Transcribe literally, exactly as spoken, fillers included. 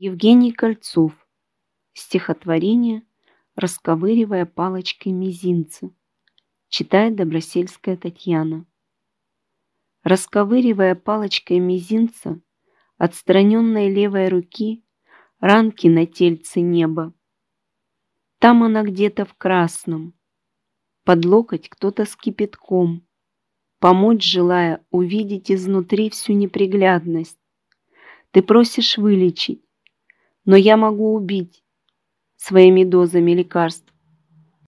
Евгений Кольцов. Стихотворение «Расковыривая палочкой мизинца». Читает Добросельская Татьяна. Расковыривая палочкой мизинца отстраненной левой руки ранки на тельце неба. Там она где-то в красном. Под локоть кто-то с кипятком, помочь желая увидеть изнутри всю неприглядность. Ты просишь вылечить, но я могу убить своими дозами лекарств